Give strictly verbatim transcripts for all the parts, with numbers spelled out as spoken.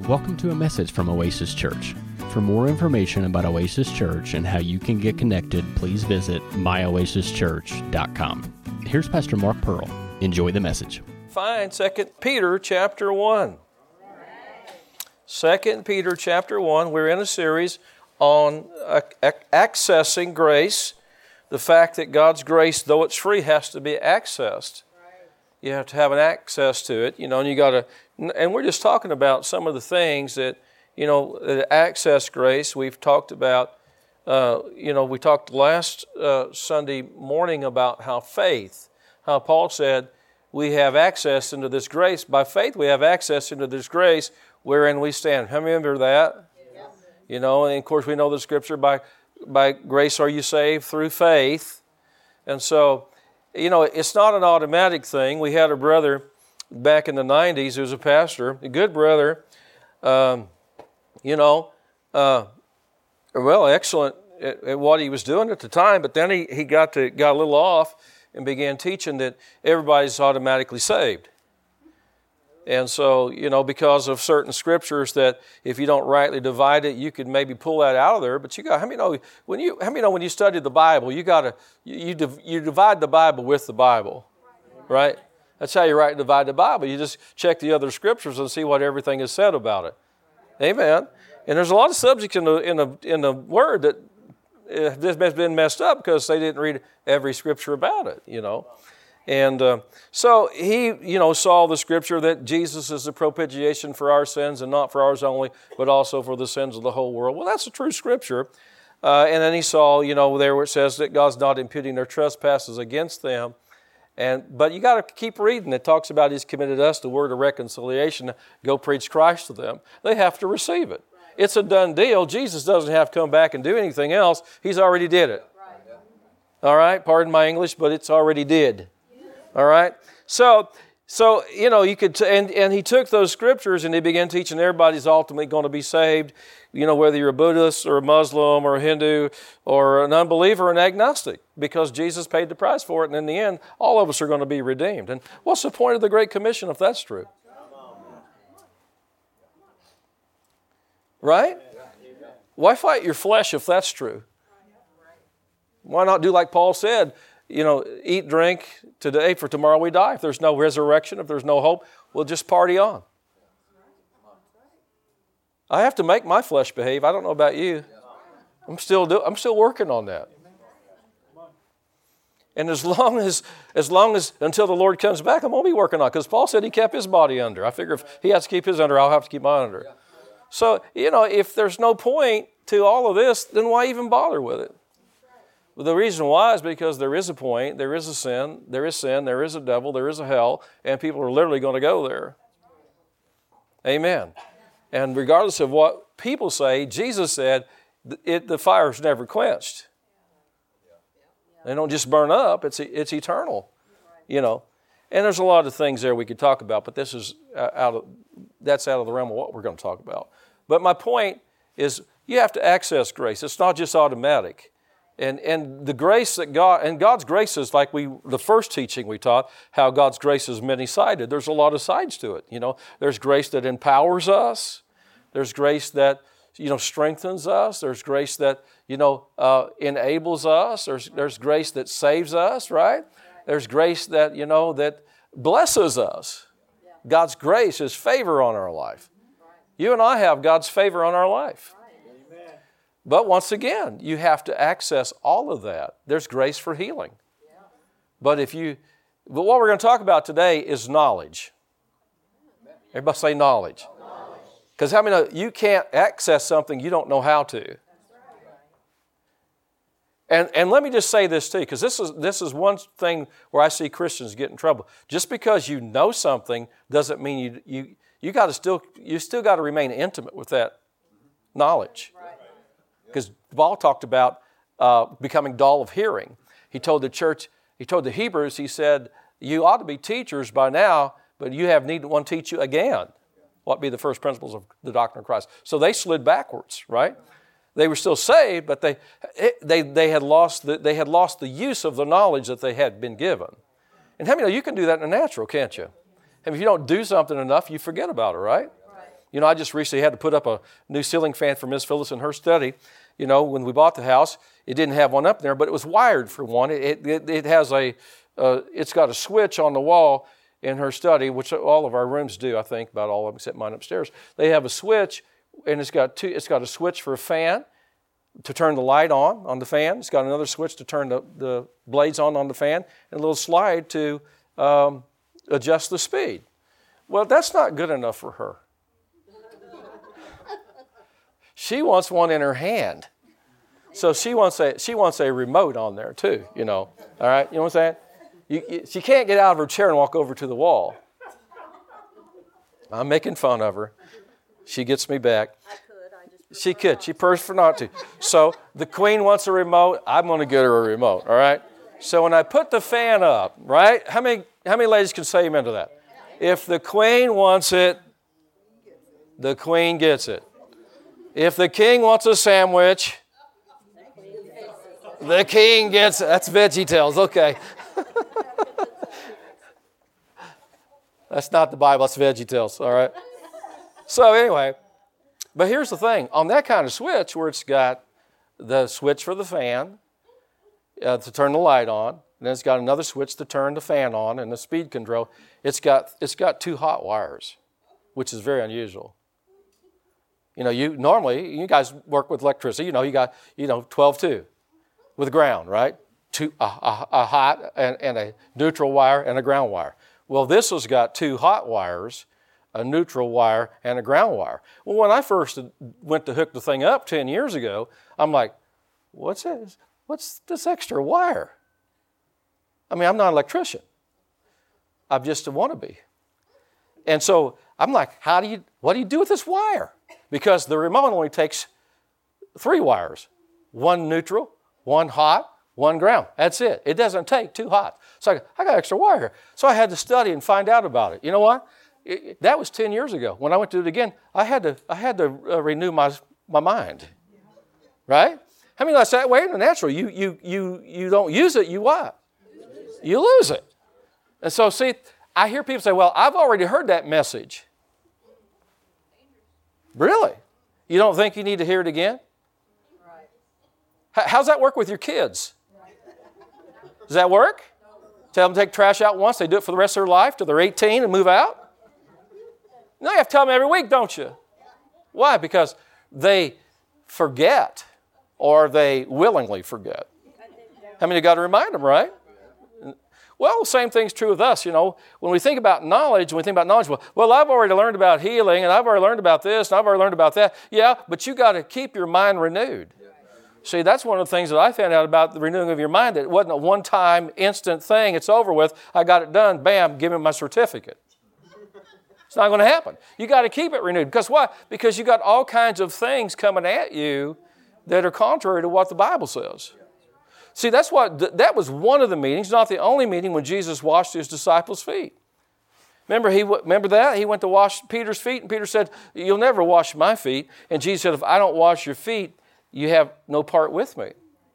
Welcome to a message from Oasis Church. For more information about Oasis Church and how you can get connected, please visit my oasis church dot com. Here's Pastor Mark Pearl. Enjoy the message. Find Second Peter chapter one. Second Peter chapter one. We're in a series on uh, accessing grace. The fact that God's grace, though it's free, has to be accessed. You have to have an access to it, you know, and you got to, and we're just talking about some of the things that, you know, that access grace. We've talked about, uh, you know, we talked last uh, Sunday morning about how faith, how Paul said, we have access into this grace. By faith, we have access into this grace wherein we stand. How many remember that? Yes. You know, and of course we know the scripture, by by grace are you saved through faith. And so, you know, it's not an automatic thing. We had a brother back in the nineties who was a pastor, a good brother, um, you know, uh, well, excellent at, at what he was doing at the time, but then he, he got to got a little off and began teaching that everybody's automatically saved. And so, you know, because of certain scriptures that if you don't rightly divide it, you could maybe pull that out of there. But you got, how many know when you, how many know when you study the Bible, you got to, you, you, you divide the Bible with the Bible, right? That's how you rightly divide the Bible. You just check the other scriptures and see what everything is said about it. Amen. And there's a lot of subjects in the in the in the Word that uh, this has been messed up because they didn't read every scripture about it, you know. And uh, so he, you know, saw the scripture that Jesus is the propitiation for our sins, and not for ours only, but also for the sins of the whole world. Well, that's a true scripture. Uh, and then he saw, you know, there where it says that God's not imputing their trespasses against them. And but you got to keep reading. It talks about He's committed us the word of reconciliation. Go preach Christ to them. They have to receive it. It's a done deal. Jesus doesn't have to come back and do anything else. He's already did it. All right? Pardon my English, but it's already did. All right? So, so you know, you could, t- and, and he took those scriptures and he began teaching everybody's ultimately going to be saved, you know, whether you're a Buddhist or a Muslim or a Hindu or an unbeliever or an agnostic, because Jesus paid the price for it, and in the end, all of us are going to be redeemed. And what's the point of the Great Commission if that's true? Right? Why fight your flesh if that's true? Why not do like Paul said, you know, eat, drink today, for tomorrow we die. If there's no resurrection, if there's no hope, we'll just party on. I have to make my flesh behave. I don't know about you. I'm still do, I'm still working on that. And as long as, as long as, until the Lord comes back, I'm going to be working on it. Because Paul said He kept His body under. I figure if He has to keep His under, I'll have to keep mine under. So, you know, if there's no point to all of this, then why even bother with it? Well, the reason why is because there is a point, there is a sin, there is sin, there is a devil, there is a hell, and people are literally going to go there. Amen. And regardless of what people say, Jesus said, it, the fire's never quenched. They don't just burn up, it's it's eternal, you know. And there's a lot of things there we could talk about, but this is out of, that's out of the realm of what we're going to talk about. But my point is you have to access grace. It's not just automatic. And and the grace that God, and God's grace is like we, the first teaching we taught, how God's grace is many-sided. There's a lot of sides to it, you know. There's grace that empowers us. There's grace that, you know, strengthens us. There's grace that, you know, uh, enables us. There's there's grace that saves us, right? There's grace that, you know, that blesses us. God's grace is favor on our life. You and I have God's favor on our life. But once again, you have to access all of that. There's grace for healing. But if you, but what we're going to talk about today is knowledge. Everybody say knowledge. Because how many know you can't access something you don't know how to? And and let me just say this too, because this is this is one thing where I see Christians get in trouble. Just because you know something doesn't mean you you you got to still you still got to remain intimate with that knowledge. Because Paul talked about uh, becoming dull of hearing. He told the church, he told the Hebrews, he said, you ought to be teachers by now, but you have need one teach you again what be the first principles of the doctrine of Christ. So they slid backwards, right? They were still saved, but they they they had lost the, they had lost the use of the knowledge that they had been given. And how many know you can do that in the natural, can't you? And if you don't do something enough, you forget about it, right? You know, I just recently had to put up a new ceiling fan for Miss Phyllis in her study. You know, when we bought the house, it didn't have one up there, but it was wired for one. It it, it has a, uh, it's got a switch on the wall in her study, which all of our rooms do, I think, about all of them except mine upstairs. They have a switch, and it's got two. It's got a switch for a fan to turn the light on on the fan. It's got another switch to turn the, the blades on on the fan, and a little slide to um, adjust the speed. Well, that's not good enough for her. She wants one in her hand. So she wants a she wants a remote on there too, you know. All right, you know what I'm saying? You, you, she can't get out of her chair and walk over to the wall. I'm making fun of her. She gets me back. I could. I just She could. She prefers for not to. So the queen wants a remote. I'm going to get her a remote. All right. So when I put the fan up, right? How many how many ladies can say amen to that? If the queen wants it, the queen gets it. If the king wants a sandwich, the king gets it. That's VeggieTales. Okay. That's not the Bible. That's VeggieTales. All right. So anyway, but here's the thing. On that kind of switch where it's got the switch for the fan uh, to turn the light on, and then it's got another switch to turn the fan on and the speed control, it's got it's got two hot wires, which is very unusual. You know, you normally, you guys work with electricity, you know, you got, you know, twelve two with ground, right? Two, a, a, a hot and, and a neutral wire and a ground wire. Well, this has got two hot wires, a neutral wire, and a ground wire. Well, when I first went to hook the thing up ten years ago, I'm like, what's this? What's this extra wire? I mean, I'm not an electrician. I'm just a wannabe. And so I'm like, how do you, what do you do with this wire? Because the remote only takes three wires, one neutral, one hot, one ground. That's it. It doesn't take two hot. So I, I got extra wire here. So I had to study and find out about it. You know what? It, it, that was ten years ago. When I went to do it again, I had to I had to uh, renew my my mind. Right? How many of us say, wait, natural, you you you you don't use it, you what? You lose it. And so see, I hear people say, well, I've already heard that message. Really? You don't think you need to hear it again? Right. How's that work with your kids? Does that work? Tell them to take trash out once, they do it for the rest of their life till they're eighteen and move out? No, you have to tell them every week, don't you? Why? Because they forget or they willingly forget. How many got to remind them, right? Well, the same thing's true with us, you know. When we think about knowledge, when we think about knowledge, well, well, I've already learned about healing, and I've already learned about this, and I've already learned about that. Yeah, but you got to keep your mind renewed. See, that's one of the things that I found out about the renewing of your mind, that it wasn't a one-time, instant thing. It's over with. I got it done. Bam, give me my certificate. It's not going to happen. You got to keep it renewed. Because why? Because you got all kinds of things coming at you that are contrary to what the Bible says. See, that's what, that was one of the meetings, not the only meeting when Jesus washed his disciples' feet. Remember, he, remember that? He went to wash Peter's feet, and Peter said, you'll never wash my feet. And Jesus said, if I don't wash your feet, you have no part with me.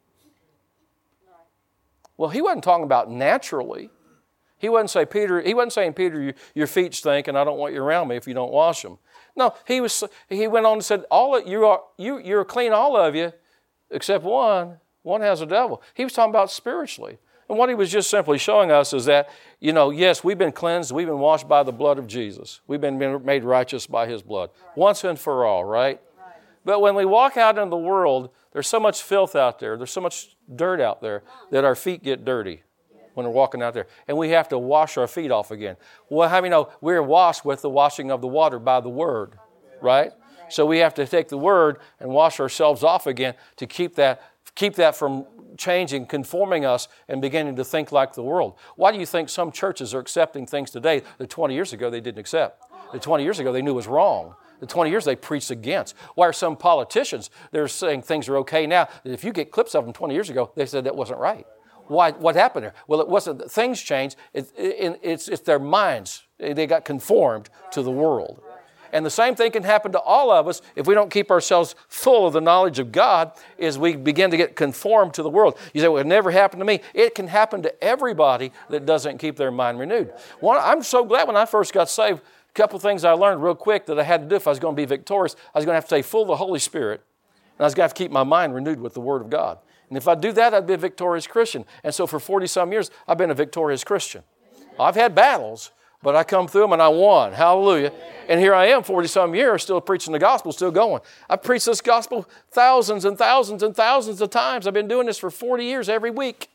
Well, he wasn't talking about naturally. He wasn't saying, Peter, he wasn't saying, Peter, your, your feet stink, and I don't want you around me if you don't wash them. No, he was. He went on and said, all of, you are, you, you're clean, all of you, except one. One has a devil. He was talking about spiritually. And what he was just simply showing us is that, you know, yes, we've been cleansed. We've been washed by the blood of Jesus. We've been made righteous by his blood. Right. Once and for all, right? Right? But when we walk out into the world, there's so much filth out there. There's so much dirt out there that our feet get dirty when we're walking out there. And we have to wash our feet off again. Well, how many know we're washed with the washing of the water by the Word, right? So we have to take the Word and wash ourselves off again to keep that Keep that from changing, conforming us, and beginning to think like the world. Why do you think some churches are accepting things today that twenty years ago they didn't accept? That twenty years ago they knew was wrong. That twenty years they preached against. Why are some politicians, they're saying things are okay now, that if you get clips of them twenty years ago, they said that wasn't right. Why? What happened there? Well, it wasn't, things changed. It, it, it's, it's their minds. They got conformed to the world. And the same thing can happen to all of us if we don't keep ourselves full of the knowledge of God, is we begin to get conformed to the world. You say, well, it never happened to me. It can happen to everybody that doesn't keep their mind renewed. One, I'm so glad when I first got saved, couple things I learned real quick that I had to do if I was going to be victorious. I was going to have to stay full of the Holy Spirit, and I was going to have to keep my mind renewed with the Word of God. And if I do that, I'd be a victorious Christian. And so for forty-some years, I've been a victorious Christian. I've had battles, but I come through them and I won. Hallelujah. And here I am, forty-some years, still preaching the gospel, still going. I've preached this gospel thousands and thousands and thousands of times. I've been doing this for forty years every week.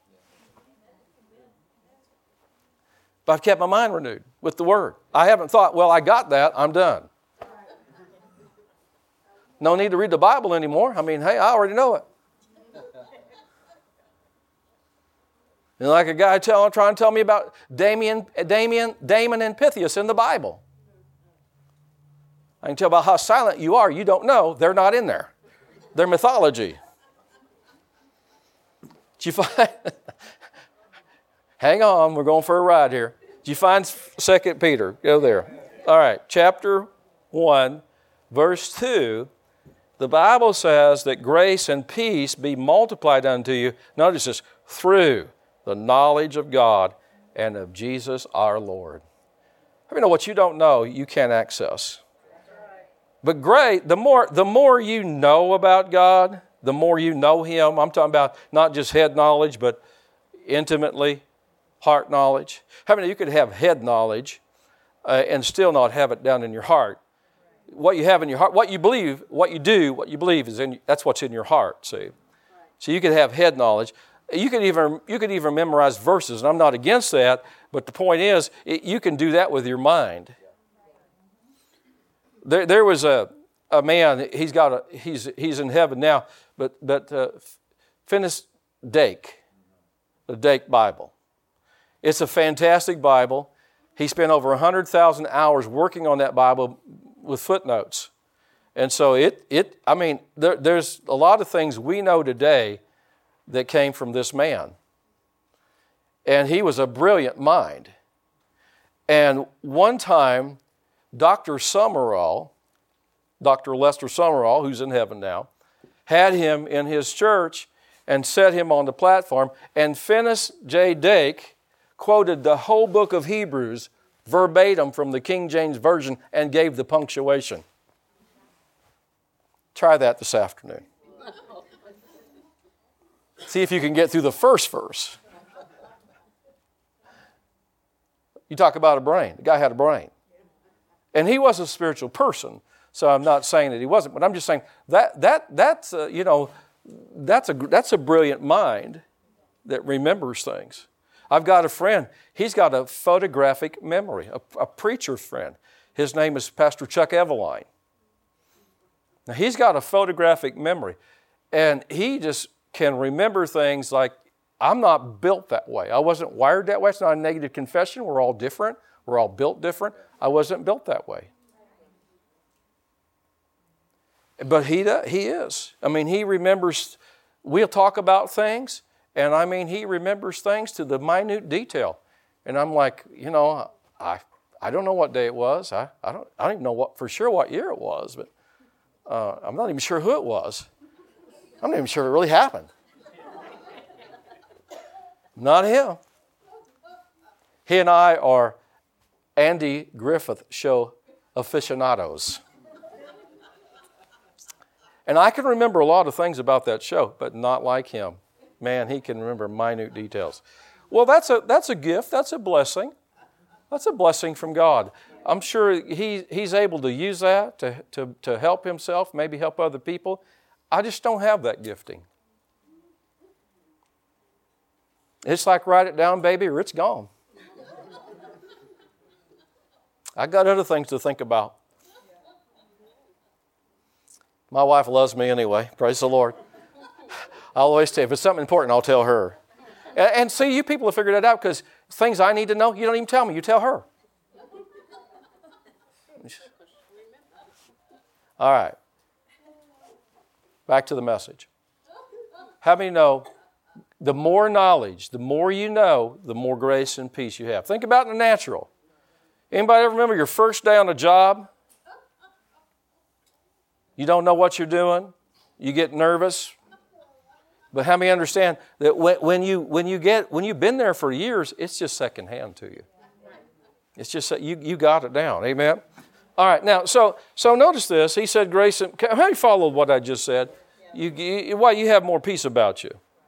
But I've kept my mind renewed with the Word. I haven't thought, well, I got that, I'm done. No need to read the Bible anymore. I mean, hey, I already know it. And like a guy tell, trying to tell me about Damien, Damien, Damon and Pythias in the Bible. I can tell about how silent you are. You don't know. They're not in there. They're mythology. Did you find... Hang on, we're going for a ride here. Did you find Second Peter? Go there. All right, chapter one, verse two. The Bible says that grace and peace be multiplied unto you. Notice this, through the knowledge of God and of Jesus our Lord. I mean, what you don't know, you can't access. But great, the more, the more you know about God, the more you know Him. I'm talking about not just head knowledge, but intimately, heart knowledge. How many of you could have head knowledge uh, and still not have it down in your heart? What you have in your heart, what you believe, what you do, what you believe is in. That's what's in your heart. See, so you could have head knowledge. You could even you could even memorize verses, and I'm not against that. But the point is, it, you can do that with your mind. There, there was a a man. He's got a he's he's in heaven now. But but uh, Finis Dake, the Dake Bible. It's a fantastic Bible. He spent over a hundred thousand hours working on that Bible with footnotes. And so it, it I mean, there, there's a lot of things we know today that came from this man. And he was a brilliant mind. And one time, Doctor Summerall, Doctor Lester Summerall, who's in heaven now, had him in his church and set him on the platform. And Finis J. Dake quoted the whole book of Hebrews verbatim from the King James Version and gave the punctuation. Try that this afternoon. See if you can get through the first verse. You talk about a brain. The guy had a brain. And he was a spiritual person, so I'm not saying that he wasn't, but I'm just saying that that that's a, you know, that's a that's a brilliant mind that remembers things. I've got a friend, he's got a photographic memory, a, a preacher friend. His name is Pastor Chuck Eveline. Now, he's got a photographic memory, and he just can remember things like, I'm not built that way. I wasn't wired that way. It's not a negative confession. We're all different. We're all built different. I wasn't built that way. But he, he is. I mean, he remembers, we'll talk about things, and I mean, he remembers things to the minute detail. And I'm like, you know, I I don't know what day it was. I, I don't I don't even know what for sure what year it was, but uh, I'm not even sure who it was. I'm not even sure it really happened. Not him. He and I are Andy Griffith show aficionados. And I can remember a lot of things about that show, but not like him. Man, he can remember minute details. Well, that's a that's a gift. That's a blessing. That's a blessing from God. I'm sure he, he's able to use that to, to, to help himself, maybe help other people. I just don't have that gifting. It's like write it down, baby, or it's gone. I got other things to think about. My wife loves me anyway. Praise the Lord. I always tell you, if it's something important, I'll tell her. And, and see, you people have figured that out because things I need to know, you don't even tell me. You tell her. All right. Back to the message. How many know the more knowledge, the more you know, the more grace and peace you have? Think about the natural. Anybody ever remember your first day on a job? You don't know what you're doing. You get nervous. But how many understand that when you when you get when you've been there for years, it's just secondhand to you. It's just you you got it down. Amen. All right, now, so so notice this. He said grace, and, how you followed what I just said? You, you, why, you have more peace about you.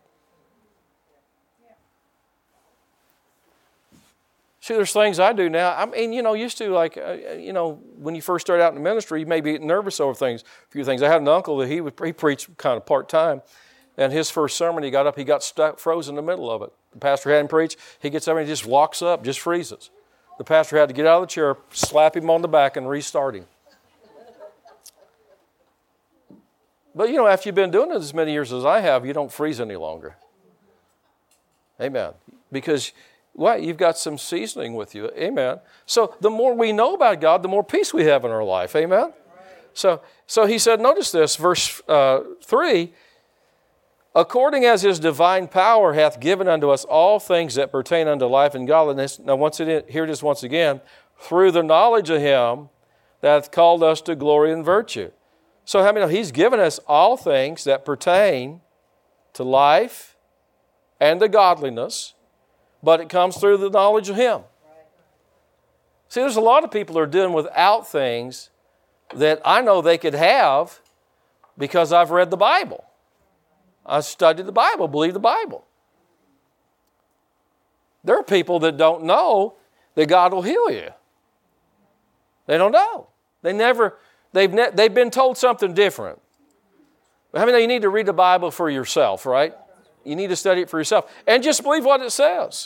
See, there's things I do now. I mean, you know, used to like, uh, you know, when you first start out in the ministry, you may be nervous over things, a few things. I had an uncle that he would, he preached kind of part-time, and his first sermon, he got up, he got stuck, froze in the middle of it. The pastor had him preach. He gets up and he just walks up, just freezes. The pastor had to get out of the chair, slap him on the back, and restart him. But, you know, after you've been doing it as many years as I have, you don't freeze any longer. Amen. Because... Why? You've got some seasoning with you. Amen. So the more we know about God, the more peace we have in our life. Amen. Right. So, so he said, notice this, verse uh, three, according as his divine power hath given unto us all things that pertain unto life and godliness. Now, once it, here it is once again, through the knowledge of him that hath called us to glory and virtue. So how many know he's given us all things that pertain to life and to godliness, but it comes through the knowledge of him. See, there's a lot of people that are doing without things that I know they could have because I've read the Bible. I studied the Bible, believe the Bible. There are people that don't know that God will heal you. They don't know. They never, they've, ne- they've been told something different. How many of you need to read the Bible for yourself, right? You need to study it for yourself. And just believe what it says.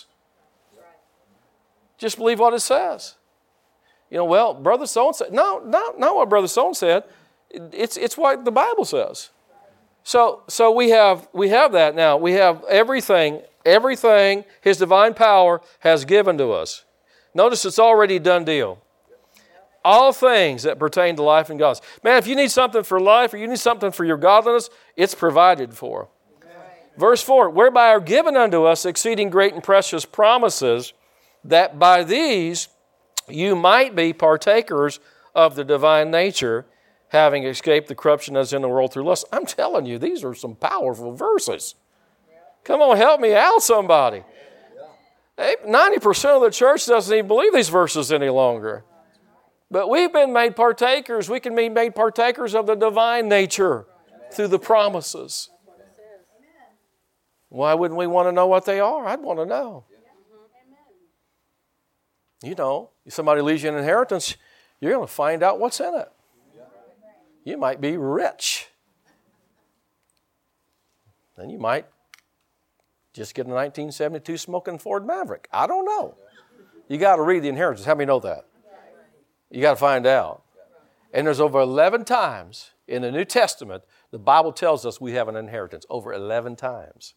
Just believe what it says. You know, well, Brother so-and-so said. No, not, not what Brother so-and-so said. It's, it's what the Bible says. So, so we have we have that now. We have everything, everything his divine power has given to us. Notice it's already a done deal. All things that pertain to life and godliness. Man, if you need something for life or you need something for your godliness, it's provided for. Verse four, whereby are given unto us exceeding great and precious promises, that by these you might be partakers of the divine nature, having escaped the corruption that's in the world through lust. I'm telling you, these are some powerful verses. Come on, help me out, somebody. ninety percent of the church doesn't even believe these verses any longer. But we've been made partakers. We can be made partakers of the divine nature through the promises. Why wouldn't we want to know what they are? I'd want to know. You know, if somebody leaves you an inheritance, you're going to find out what's in it. You might be rich. Then you might just get a nineteen seventy-two smoking Ford Maverick. I don't know. You got to read the inheritance. How many know that? You got to find out. And there's over eleven times in the New Testament, the Bible tells us we have an inheritance. Over eleven times.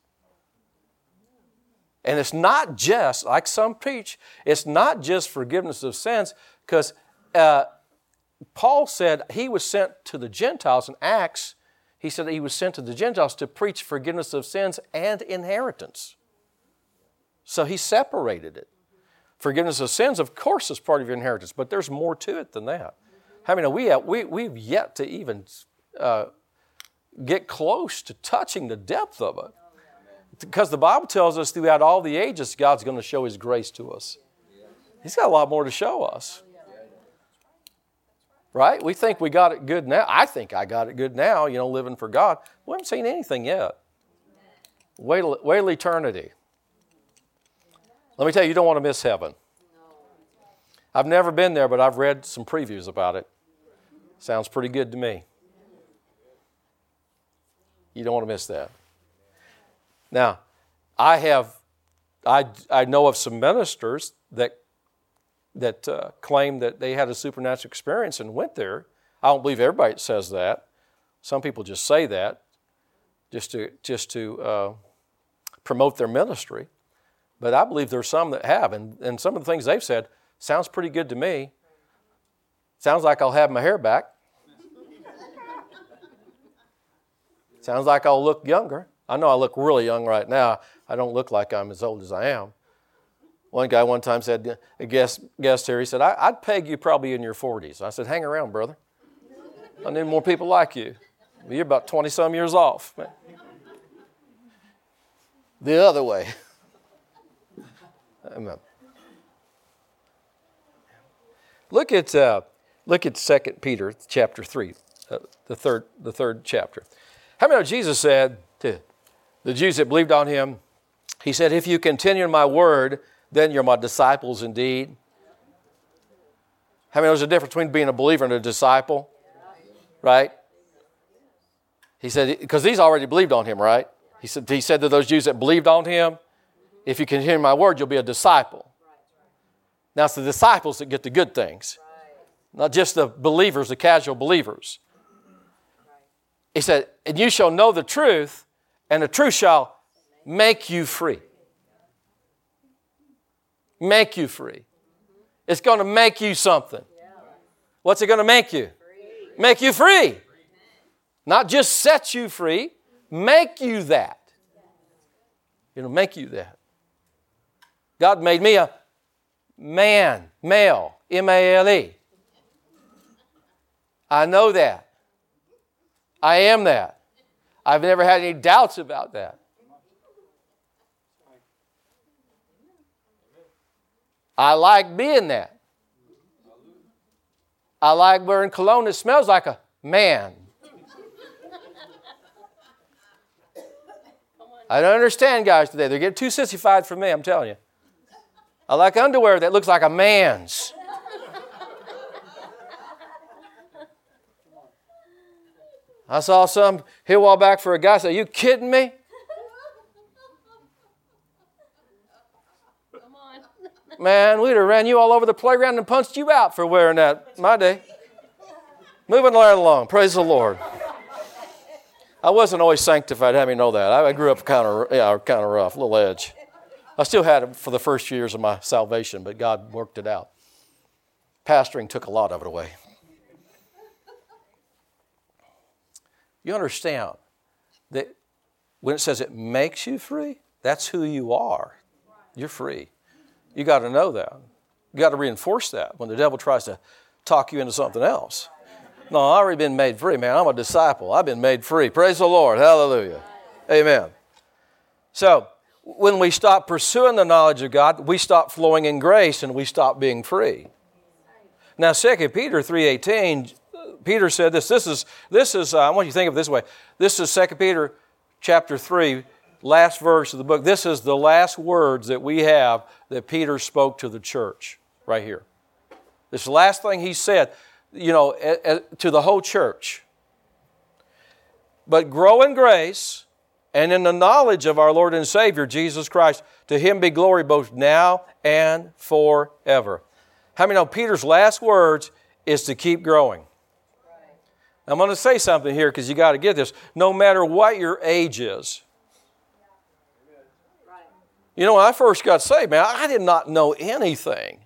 And it's not just, like some preach, it's not just forgiveness of sins, because uh, Paul said he was sent to the Gentiles in Acts. He said he was sent to the Gentiles to preach forgiveness of sins and inheritance. So he separated it. Forgiveness of sins, of course, is part of your inheritance, but there's more to it than that. I mean, we have, we, we've yet to even uh, get close to touching the depth of it. Because the Bible tells us throughout all the ages, God's going to show His grace to us. He's got a lot more to show us. Right? We think we got it good now. I think I got it good now, you know, living for God. We haven't seen anything yet. Wait till, wait till eternity. Let me tell you, you don't want to miss heaven. I've never been there, but I've read some previews about it. Sounds pretty good to me. You don't want to miss that. Now, I have, I, I know of some ministers that that uh, claim that they had a supernatural experience and went there. I don't believe everybody says that. Some people just say that just to just to uh, promote their ministry. But I believe there's some that have, and, and some of the things they've said sounds pretty good to me. Sounds like I'll have my hair back. Sounds like I'll look younger. I know I look really young right now. I don't look like I'm as old as I am. One guy one time said, a guest, guest here, he said, I, I'd peg you probably in your forties. I said, hang around, brother. I need more people like you. You're about twenty-some years off. The other way. Amen. Look at, uh, Look at Second Peter chapter three, uh, the third the third chapter. How many know Jesus said to the Jews that believed on him, he said, if you continue in my word, then you're my disciples indeed. How many know there's a difference between being a believer and a disciple? Right? He said, because he's already believed on him, right? He said, he said to those Jews that believed on him, if you continue in my word, you'll be a disciple. Now it's the disciples that get the good things, not just the believers, the casual believers. He said, and you shall know the truth, and the truth shall make you free. Make you free. It's going to make you something. What's it going to make you? Make you free. Not just set you free, make you that. It'll make you that. God made me a man, male, M A L E. I know that. I am that. I've never had any doubts about that. I like being that. I like wearing cologne that smells like a man. I don't understand guys today. They're getting too sissified for me, I'm telling you. I like underwear that looks like a man's. I saw some here a while back for a guy say, "Are you kidding me?" Come on. Man, we'd have ran you all over the playground and punched you out for wearing that my day. Moving right along. Praise the Lord. I wasn't always sanctified, have me know that. I grew up kind of yeah, kind of rough, a little edge. I still had it for the first few years of my salvation, but God worked it out. Pastoring took a lot of it away. You understand that when it says it makes you free, that's who you are. You're free. You got to know that. You got to reinforce that when the devil tries to talk you into something else. No, I've already been made free, man. I'm a disciple. I've been made free. Praise the Lord. Hallelujah. Amen. So, when we stop pursuing the knowledge of God, we stop flowing in grace and we stop being free. Now, Second Peter three eighteen, Peter said this. This is, this is uh, I want you to think of it this way. This is Second Peter chapter three, last verse of the book. This is the last words that we have that Peter spoke to the church right here. This is the last thing he said, you know, a, a, to the whole church. But grow in grace and in the knowledge of our Lord and Savior, Jesus Christ. To Him be glory both now and forever. How many know Peter's last words is to keep growing? I'm going to say something here because you got to get this. No matter what your age is. You know, when I first got saved, man, I did not know anything.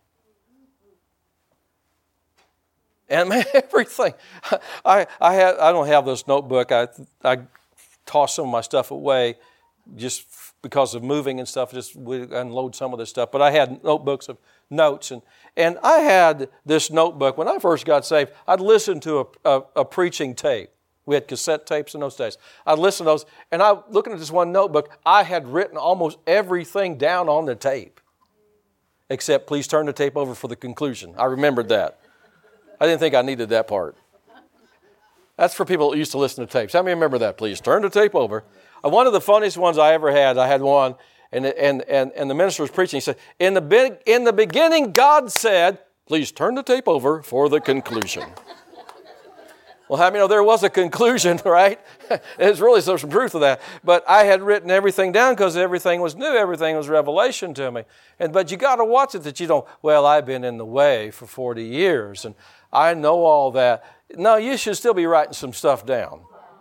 And man, everything. I I had I don't have this notebook. I I tossed some of my stuff away just because of moving and stuff. Just unload some of this stuff. But I had notebooks of notes, and and I had this notebook when I first got saved. I'd listen to a, a, a preaching tape. We had cassette tapes in those days. I'd listen to those, and I looking at this one notebook. I had written almost everything down on the tape, except please turn the tape over for the conclusion. I remembered that. I didn't think I needed that part. That's for people that used to listen to tapes. How many remember that? Please turn the tape over. Uh, one of the funniest ones I ever had, I had one, and and and, and the minister was preaching. He said, in the, be- in the beginning, God said, please turn the tape over for the conclusion. Well, how many know there was a conclusion, right? There's really some truth to that. But I had written everything down because everything was new. Everything was revelation to me. And But you got to watch it that you don't, well, I've been in the way for forty years, and I know all that. No, you should still be writing some stuff down.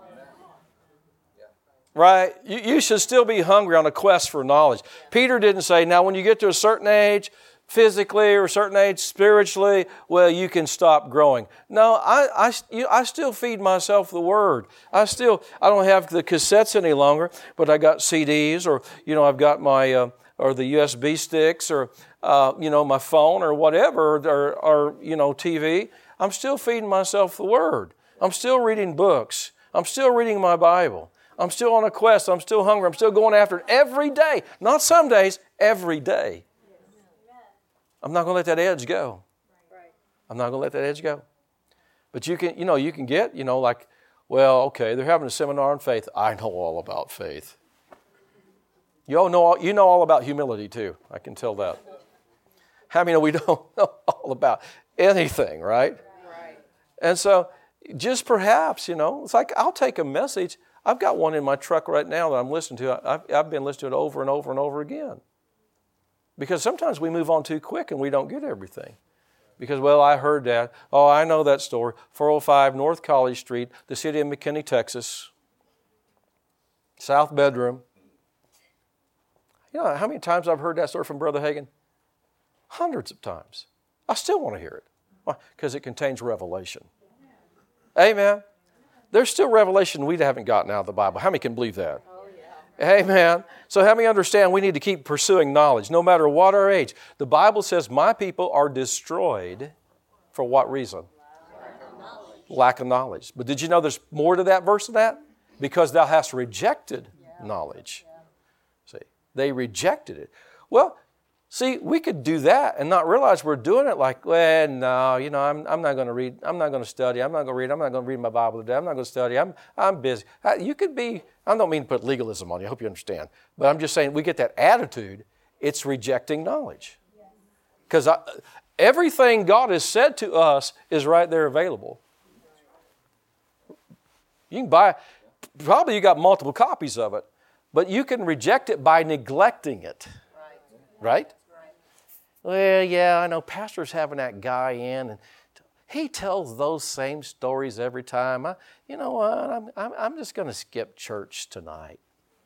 Right? You, you should still be hungry on a quest for knowledge. Peter didn't say, now when you get to a certain age, physically or a certain age spiritually, well, you can stop growing. No, I, I, you, I still feed myself the Word. I still, I don't have the cassettes any longer, but I got C Ds, or, you know, I've got my, uh, or the U S B sticks, or, uh, you know, my phone or whatever, or, or, you know, T V. I'm still feeding myself the Word. I'm still reading books. I'm still reading my Bible. I'm still on a quest. I'm still hungry. I'm still going after it every day. Not some days, every day. I'm not going to let that edge go. I'm not going to let that edge go. But you can, you know, you can get, you know, like, well, okay, they're having a seminar on faith. I know all about faith. You all know, all, you know all about humility too. I can tell that. How many know we don't know all about anything, right? Right. And so, just perhaps, you know, it's like I'll take a message. I've got one in my truck right now that I'm listening to. I've, I've been listening to it over and over and over again. Because sometimes we move on too quick and we don't get everything. Because, well, I heard that. Oh, I know that story. four oh five North College Street, the city of McKinney, Texas. South bedroom. You know how many times I've heard that story from Brother Hagin? Hundreds of times. I still want to hear it. Why? Because it contains revelation. Amen. There's still revelation we haven't gotten out of the Bible. How many can believe that? Oh, yeah. Amen. So how many understand we need to keep pursuing knowledge, no matter what our age? The Bible says, my people are destroyed for what reason? Lack of knowledge. Lack of knowledge. But did you know there's more to that verse than that? Because thou hast rejected yeah. knowledge. Yeah. See, they rejected it. Well, see, we could do that and not realize we're doing it like, well, no, you know, I'm, I'm not going to read. I'm not going to study. I'm not going to read. I'm not going to read my Bible today. I'm not going to study. I'm, I'm busy. You could be, I don't mean to put legalism on you. I hope you understand. But I'm just saying we get that attitude. It's rejecting knowledge. Because everything God has said to us is right there available. You can buy, probably you got multiple copies of it, but you can reject it by neglecting it. Right? Well, yeah, I know pastor's having that guy in, and he tells those same stories every time. I, you know what? I'm, I'm, I'm just going to skip church tonight.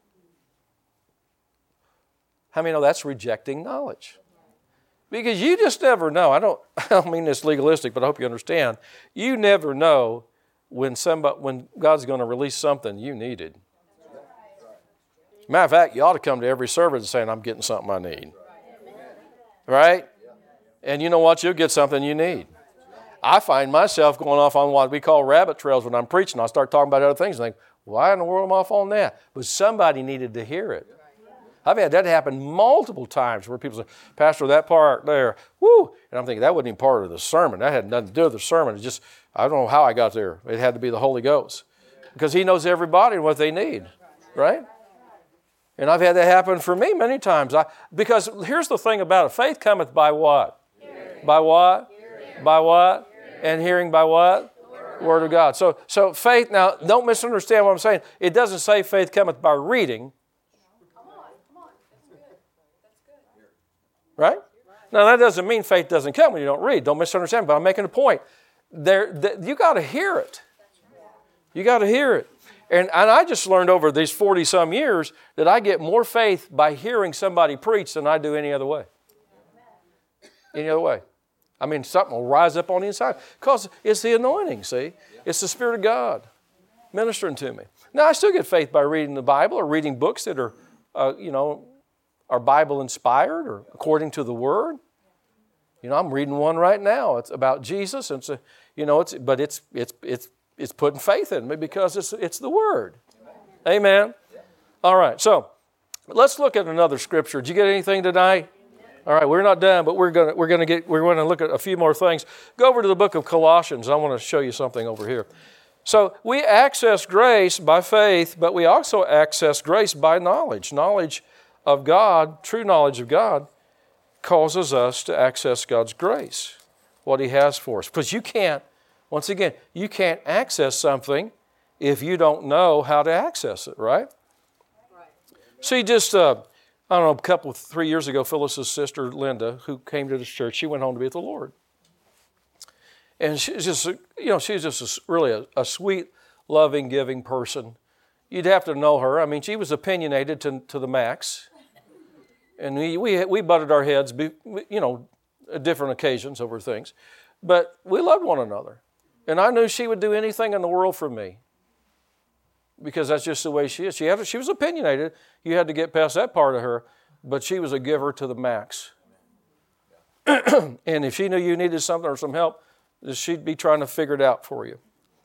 How many know that's rejecting knowledge? Because you just never know. I don't, I don't mean this legalistic, but I hope you understand. You never know when somebody, when God's going to release something you needed. Matter of fact, you ought to come to every service saying, I'm getting something I need. Right? And you know what? You'll get something you need. I find myself going off on what we call rabbit trails when I'm preaching. I start talking about other things and think, why in the world am I off on that? But somebody needed to hear it. I've had that happen multiple times where people say, Pastor, that part there, whoo. And I'm thinking, that wasn't even part of the sermon. That had nothing to do with the sermon. It's just, I don't know how I got there. It had to be the Holy Ghost. Because He knows everybody and what they need. Right? And I've had that happen for me many times. I, because here's the thing about it. Faith cometh by what? Hearing. By what? Hearing. By what? Hearing. And hearing by what? Word. Word of God. So, so faith, now don't misunderstand what I'm saying. It doesn't say faith cometh by reading. Come on, come on. That's good. That's good. Right? Now that doesn't mean faith doesn't come when you don't read. Don't misunderstand, but I'm making a point. There, the, you got to hear it. You got to hear it. And, and I just learned over these forty-some years that I get more faith by hearing somebody preach than I do any other way. Any other way. I mean, something will rise up on the inside. Because it's the anointing, see? It's the Spirit of God ministering to me. Now, I still get faith by reading the Bible or reading books that are, uh, you know, are Bible-inspired or according to the Word. You know, I'm reading one right now. It's about Jesus. And it's a, you know, it's but it's it's it's It's putting faith in me because it's it's the Word. Amen. All right, so let's look at another scripture. Did you get anything tonight? All right, we're not done, but we're gonna we're gonna get we're going to look at a few more things. Go over to the book of Colossians. I want to show you something over here. So we access grace by faith, but we also access grace by knowledge. Knowledge of God, true knowledge of God, causes us to access God's grace, what He has for us. Because you can't. Once again, you can't access something if you don't know how to access it, right? Right. See, just, uh, I don't know, a couple, three years ago, Phyllis's sister, Linda, who came to this church, she went home to be with the Lord. And she's just, you know, she's just a, really a, a sweet, loving, giving person. You'd have to know her. I mean, she was opinionated to, to the max. And we, we, we butted our heads, you know, at different occasions over things. But we loved one another. And I knew she would do anything in the world for me because that's just the way she is. She had, she was opinionated. You had to get past that part of her, but she was a giver to the max. And if she knew you needed something or some help, she'd be trying to figure it out for you.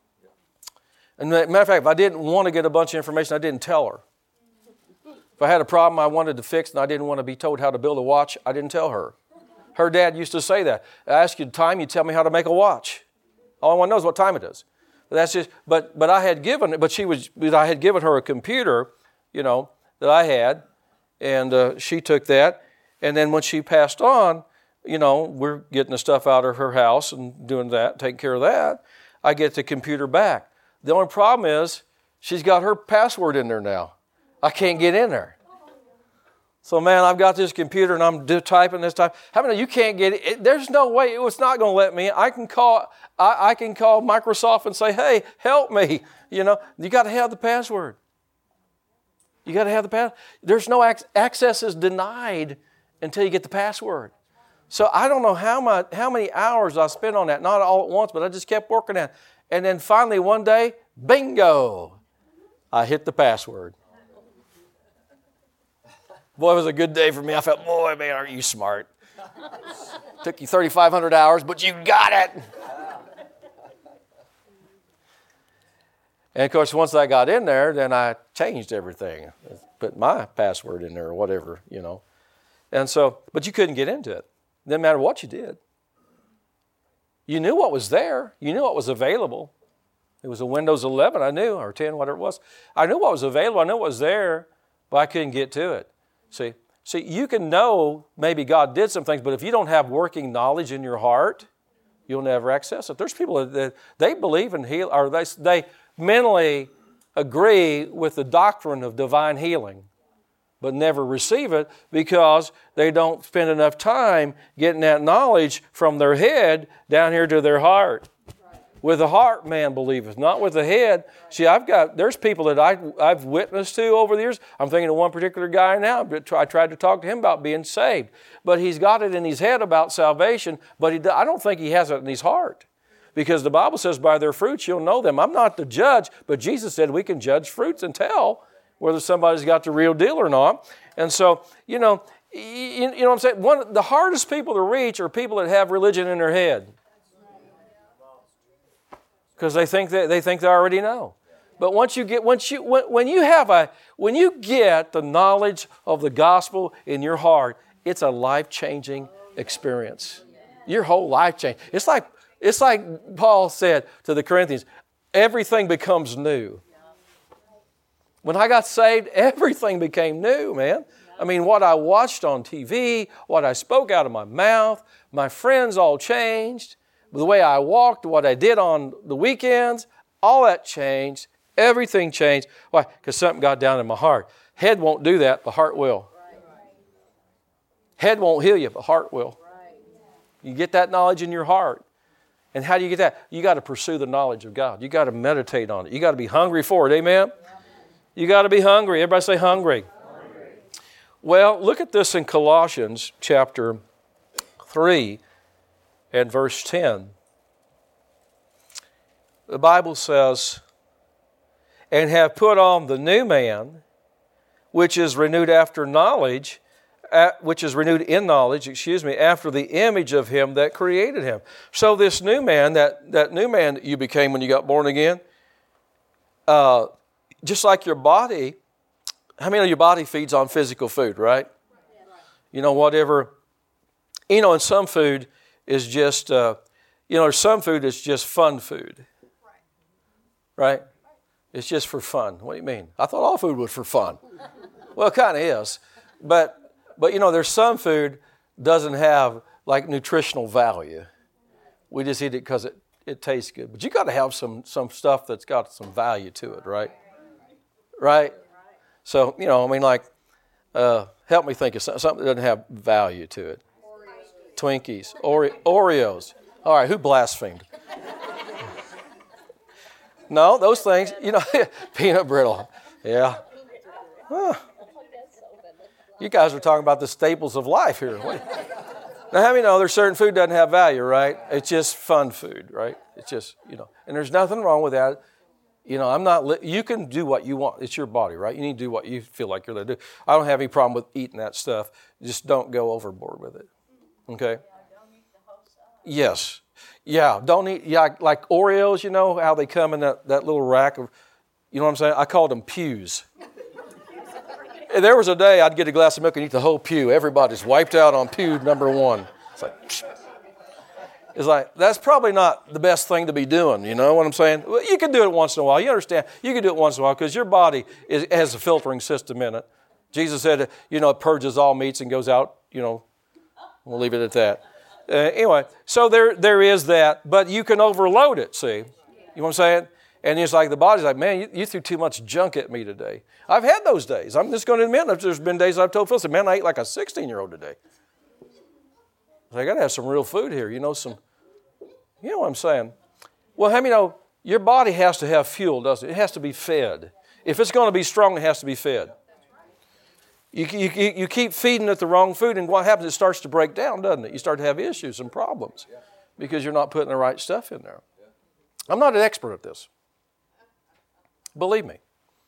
And as a matter of fact, if I didn't want to get a bunch of information, I didn't tell her. If I had a problem I wanted to fix and I didn't want to be told how to build a watch, I didn't tell her. Her dad used to say that. I ask you the time, you tell me how to make a watch. All I want to know is what time it is. But that's just. But but I had given. But she was. But I had given her a computer, you know, that I had, and uh, she took that. And then when she passed on, you know, we're getting the stuff out of her house and doing that, taking care of that. I get the computer back. The only problem is she's got her password in there now. I can't get in there. So, man, I've got this computer and I'm typing this time. How many of you can't get it? it there's no way. It was not going to let me. I can call I, I can call Microsoft and say, hey, help me. You know, you got to have the password. You got to have the password. There's no ac- access is denied until you get the password. So I don't know how much, how many hours I spent on that. Not all at once, but I just kept working at it. And then finally one day, bingo, I hit the password. Boy, it was a good day for me. I felt, boy, man, aren't you smart? Took you thirty-five hundred hours, but you got it. And, of course, once I got in there, then I changed everything. Put my password in there or whatever, you know. And so, but you couldn't get into it. Didn't matter what you did. You knew what was there. You knew what was available. It was a Windows eleven, I knew, or ten, whatever it was. I knew what was available. I knew what was there, but I couldn't get to it. See, see, you can know maybe God did some things, but if you don't have working knowledge in your heart, you'll never access it. There's people that they believe in heal, or they they mentally agree with the doctrine of divine healing, but never receive it because they don't spend enough time getting that knowledge from their head down here to their heart. With the heart man believeth, not with the head. See, I've got, there's people that I, I've witnessed to over the years. I'm thinking of one particular guy now. I tried to talk to him about being saved. But he's got it in his head about salvation, but he, I don't think he has it in his heart. Because the Bible says, by their fruits you'll know them. I'm not the judge, but Jesus said we can judge fruits and tell whether somebody's got the real deal or not. And so, you know, you, you know what I'm saying? One, the hardest people to reach are people that have religion in their head. Because they think that they think they already know. But once you get, once you, when, when you have a, when you get the knowledge of the gospel in your heart, it's a life-changing experience. Your whole life change. It's like, it's like Paul said to the Corinthians, everything becomes new. When I got saved, everything became new, man. I mean, what I watched on T V, what I spoke out of my mouth, my friends all changed. The way I walked, what I did on the weekends, all that changed. Everything changed. Why? Because something got down in my heart. Head won't do that, but heart will. Head won't heal you, but heart will. You get that knowledge in your heart. And how do you get that? You got to pursue the knowledge of God. You got to meditate on it. You got to be hungry for it. Amen? You got to be hungry. Everybody say hungry. hungry. Well, look at this in Colossians chapter three. And verse ten, the Bible says, and have put on the new man, which is renewed after knowledge, which is renewed in knowledge, excuse me, after the image of him that created him. So this new man, that, that new man that you became when you got born again, uh, just like your body, how many of your body feeds on physical food, right? You know, whatever, you know, in some food, is just, uh, you know, some food is just fun food. Right? It's just for fun. What do you mean? I thought all food was for fun. Well, it kind of is. But, but, you know, there's some food doesn't have, like, nutritional value. We just eat it because it, it tastes good. But you got to have some, some stuff that's got some value to it, right? Right? So, you know, I mean, like, uh, help me think of something that doesn't have value to it. Twinkies, Ore- Oreos. All right, who blasphemed? No, those things, you know, peanut brittle. Yeah. Huh. You guys are talking about the staples of life here. Now, how many know there's certain food doesn't have value, right? It's just fun food, right? It's just, you know, and there's nothing wrong with that. You know, I'm not, li- you can do what you want. It's your body, right? You need to do what you feel like you're going to do. I don't have any problem with eating that stuff. Just don't go overboard with it. Okay? Yes. Yeah, don't eat, yeah, like Oreos, you know, how they come in that, that little rack of, you know what I'm saying? I called them pews. There was a day I'd get a glass of milk and eat the whole pew. Everybody's wiped out on pew number one. It's like, psh. It's like, that's probably not the best thing to be doing, you know what I'm saying? Well, you can do it once in a while. You understand? You can do it once in a while because your body is, has a filtering system in it. Jesus said, you know, it purges all meats and goes out, you know. We'll leave it at that. Uh, anyway, so there there is that, but you can overload it, see? You know what I'm saying? And it's like the body's like, man, you, you threw too much junk at me today. I've had those days. I'm just going to admit, there's been days I've told Phil, man, I ate like a sixteen-year-old today. I got to have some real food here, you know, some, you know what I'm saying? Well, how many know your body has to have fuel, doesn't it? It has to be fed. If it's going to be strong, it has to be fed. You, you, you keep feeding it the wrong food, and what happens, it starts to break down, doesn't it? You start to have issues and problems because you're not putting the right stuff in there. I'm not an expert at this. Believe me.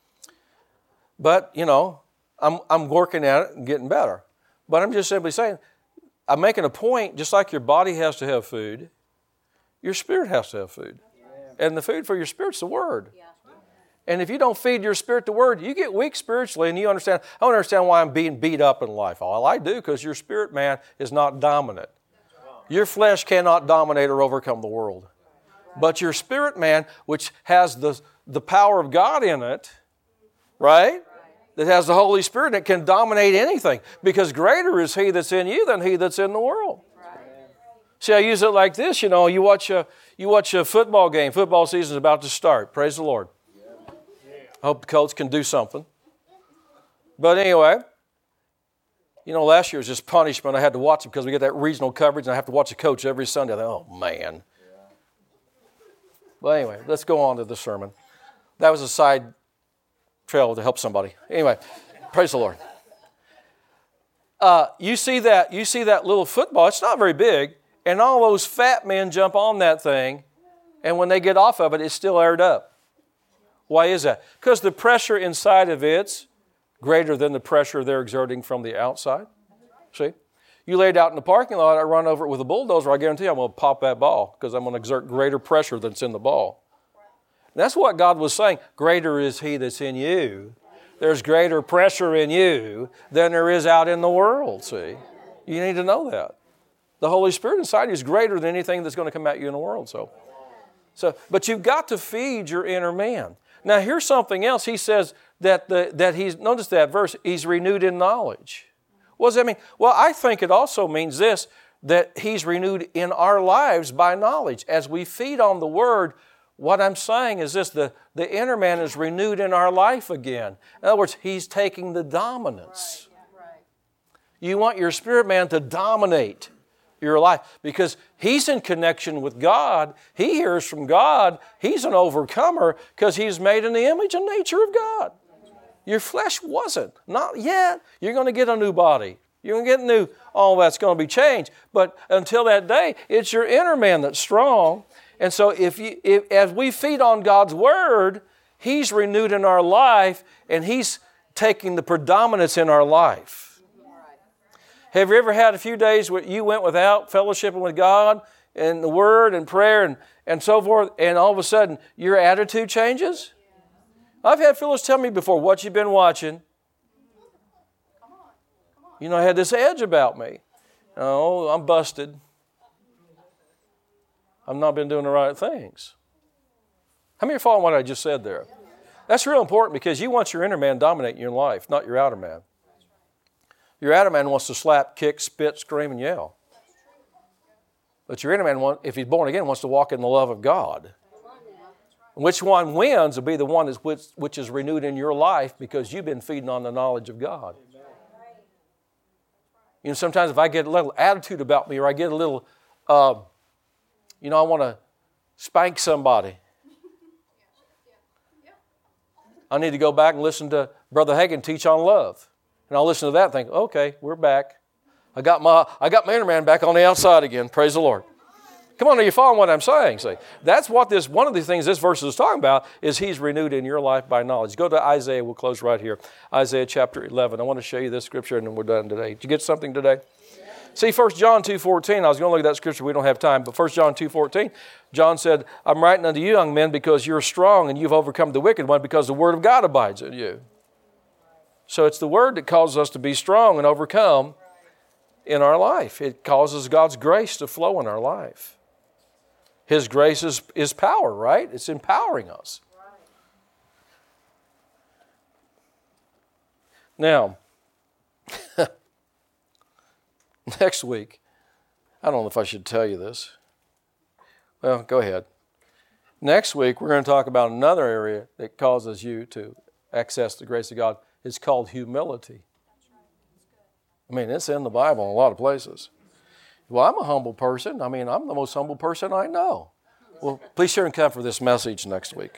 But, you know, I'm, I'm working at it and getting better. But I'm just simply saying, I'm making a point, just like your body has to have food, your spirit has to have food. And the food for your spirit's the Word. And if you don't feed your spirit the Word, you get weak spiritually, and you understand, I don't understand why I'm being beat up in life. All I do, because your spirit man is not dominant. Your flesh cannot dominate or overcome the world. But your spirit man, which has the, the power of God in it, right? That has the Holy Spirit, that can dominate anything. Because greater is He that's in you than he that's in the world. See, I use it like this, you know, you watch a, you watch a football game. Football season is about to start. Praise the Lord. I hope the coach can do something. But anyway, you know, last year was just punishment. I had to watch it because we get that regional coverage, and I have to watch the coach every Sunday. I thought, oh, man. Well, anyway, let's go on to the sermon. That was a side trail to help somebody. Anyway, praise the Lord. Uh, you see that, you see that little football, it's not very big, and all those fat men jump on that thing, and when they get off of it, it's still aired up. Why is that? Because the pressure inside of it's greater than the pressure they're exerting from the outside. See? You lay it out in the parking lot, I run over it with a bulldozer, I guarantee you I'm going to pop that ball because I'm going to exert greater pressure than's in the ball. And that's what God was saying. Greater is He that's in you. There's greater pressure in you than there is out in the world, see? You need to know that. The Holy Spirit inside you is greater than anything that's going to come at you in the world. So, so, but you've got to feed your inner man. Now, here's something else. He says that the, that he's, notice that verse, he's renewed in knowledge. What does that mean? Well, I think it also means this, that He's renewed in our lives by knowledge. As we feed on the Word, what I'm saying is this, the, the inner man is renewed in our life again. In other words, He's taking the dominance. You want your spirit man to dominate your life because he's in connection with God. He hears from God. He's an overcomer because he's made in the image and nature of God. Your flesh wasn't. Not yet. You're going to get a new body. You're going to get new. All that's going to be changed. But until that day, it's your inner man that's strong. And so if you, if, as we feed on God's Word, He's renewed in our life and He's taking the predominance in our life. Have you ever had a few days where you went without fellowshipping with God and the Word and prayer and, and so forth, and all of a sudden your attitude changes? I've had Phyllis tell me before, what you've been watching. You know, I had this edge about me. Oh, I'm busted. I've not been doing the right things. How many are following what I just said there? That's real important because you want your inner man dominating your life, not your outer man. Your outer man wants to slap, kick, spit, scream, and yell. But your inner man, if he's born again, wants to walk in the love of God. Which one wins will be the one which, which is renewed in your life because you've been feeding on the knowledge of God. You know, sometimes if I get a little attitude about me or I get a little, uh, you know, I want to spank somebody. I need to go back and listen to Brother Hagin teach on love. And I'll listen to that and think, okay, we're back. I got my I got my inner man back on the outside again. Praise the Lord. Come on, are you following what I'm saying? See, that's what this, one of the things this verse is talking about is He's renewed in your life by knowledge. Go to Isaiah, we'll close right here. Isaiah chapter eleven. I want to show you this scripture and then we're done today. Did you get something today? Yeah. See, First John two fourteen, I was going to look at that scripture, we don't have time, but First John two fourteen, John said, I'm writing unto you, young men, because you're strong and you've overcome the wicked one because the Word of God abides in you. So it's the Word that causes us to be strong and overcome in our life. It causes God's grace to flow in our life. His grace is, is power, right? It's empowering us. Now, next week, I don't know if I should tell you this. Well, go ahead. Next week, we're going to talk about another area that causes you to access the grace of God. It's called humility. I mean, it's in the Bible in a lot of places. Well, I'm a humble person. I mean, I'm the most humble person I know. Well, please share and come for this message next week.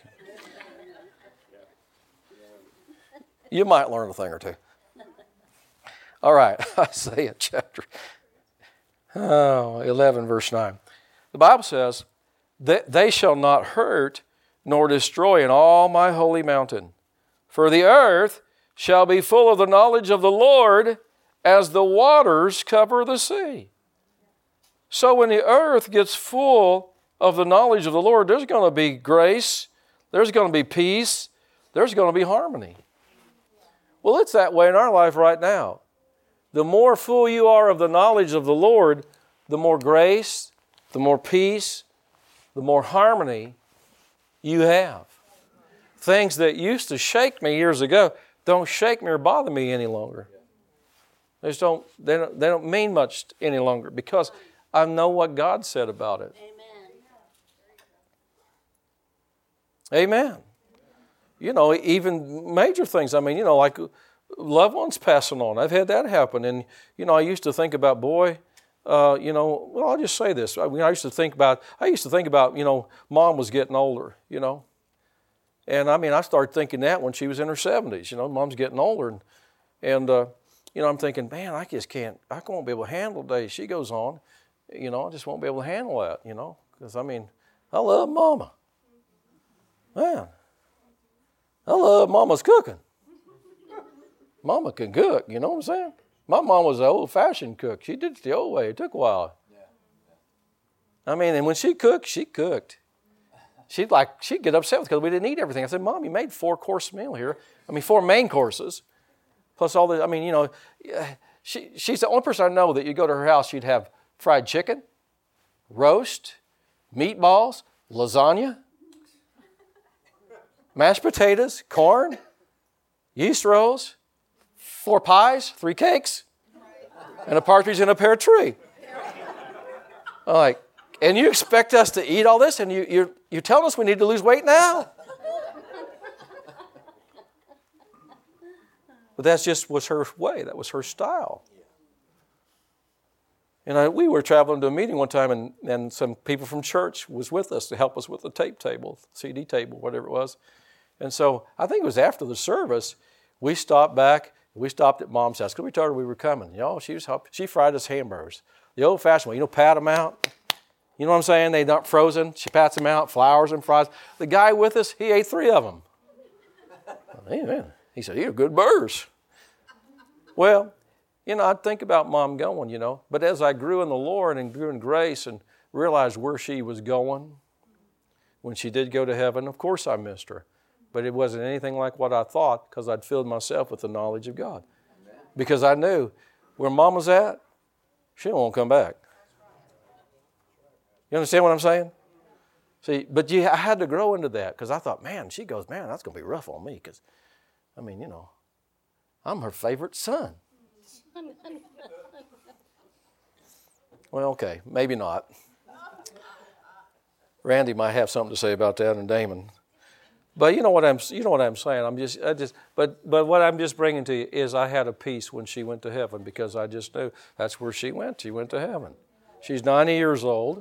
You might learn a thing or two. All right, Isaiah chapter oh, eleven, verse nine. The Bible says, that they shall not hurt nor destroy in all my holy mountain. For the earth shall be full of the knowledge of the Lord as the waters cover the sea. So when the earth gets full of the knowledge of the Lord, there's going to be grace, there's going to be peace, there's going to be harmony. Well, it's that way in our life right now. The more full you are of the knowledge of the Lord, the more grace, the more peace, the more harmony you have. Things that used to shake me years ago don't shake me or bother me any longer. They just don't, they don't, they don't mean much any longer because I know what God said about it. Amen. Amen. You know, even major things. I mean, you know, like loved ones passing on. I've had that happen. And, you know, I used to think about, boy, Uh, you know, well, I'll just say this. I mean, I used to think about, I used to think about, you know, Mom was getting older, you know. And, I mean, I started thinking that when she was in her seventies, you know, Mom's getting older. And, and uh, you know, I'm thinking, man, I just can't, I won't be able to handle the day she goes on. You know, I just won't be able to handle that, you know. Because, I mean, I love Mama. Man, I love Mama's cooking. Mama can cook, you know what I'm saying? My mom was an old-fashioned cook. She did it the old way. It took a while. Yeah, yeah. I mean, and when she cooked, she cooked. She'd like she'd get upset because we didn't eat everything. I said, Mom, you made four-course meal here. I mean, four main courses, plus all the. I mean, you know, she she's the only person I know that you go to her house, she'd have fried chicken, roast, meatballs, lasagna, mashed potatoes, corn, yeast rolls. Four pies, three cakes, and a partridge in a pear tree. I'm like, and you expect us to eat all this, and you, you're, you're telling us we need to lose weight now? But that's just was her way. That was her style. And I, we were traveling to a meeting one time, and, and some people from church was with us to help us with the tape table, C D table, whatever it was. And so I think it was after the service, we stopped back. We stopped at Mom's house because we told her we were coming. You know, she was helping. She fried us hamburgers. The old-fashioned way, you know, pat them out. You know what I'm saying? They're not frozen. She pats them out, flowers and fries. The guy with us, he ate three of them. Amen. He said, "These are good burgers." Well, you know, I'd think about Mom going, you know. But as I grew in the Lord and grew in grace and realized where she was going, when she did go to heaven, of course I missed her. But it wasn't anything like what I thought because I'd filled myself with the knowledge of God. Amen. Because I knew where Mom was at, she won't come back. You understand what I'm saying? See, but you, I had to grow into that because I thought, man, she goes, man, that's going to be rough on me because, I mean, you know, I'm her favorite son. Well, okay, maybe not. Randy might have something to say about that, and Damon. But you know what I'm, you know what I'm saying. I'm just, I just, but, but what I'm just bringing to you is I had a peace when she went to heaven because I just knew that's where she went. She went to heaven. She's ninety years old.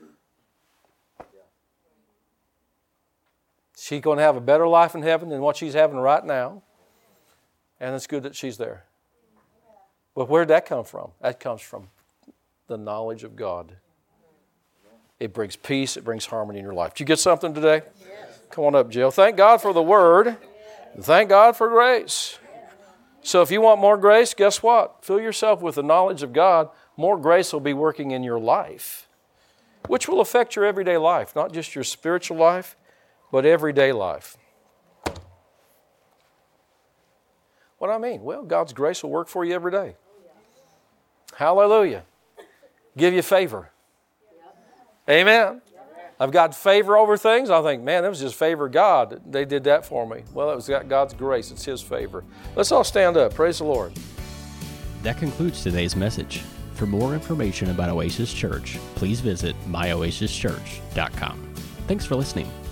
She's going to have a better life in heaven than what she's having right now, and it's good that she's there. But where'd that come from? That comes from the knowledge of God. It brings peace. It brings harmony in your life. Did you get something today? Yes. Come on up, Jill. Thank God for the Word. And thank God for grace. So if you want more grace, guess what? Fill yourself with the knowledge of God. More grace will be working in your life, which will affect your everyday life, not just your spiritual life, but everyday life. What do I mean? Well, God's grace will work for you every day. Hallelujah. Give you favor. Amen. I've got favor over things. I think, man, that was just favor of God. They did that for me. Well, it was God's grace. It's His favor. Let's all stand up. Praise the Lord. That concludes today's message. For more information about Oasis Church, please visit my oasis church dot com. Thanks for listening.